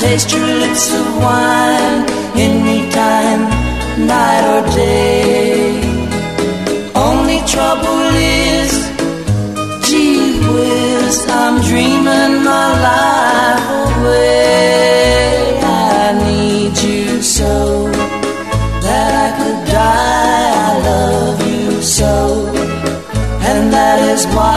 taste your lips of wine anytime, night or day. Only trouble is, gee whiz, I'm dreaming my life away. I need you so that I could die. I love you so, and that is why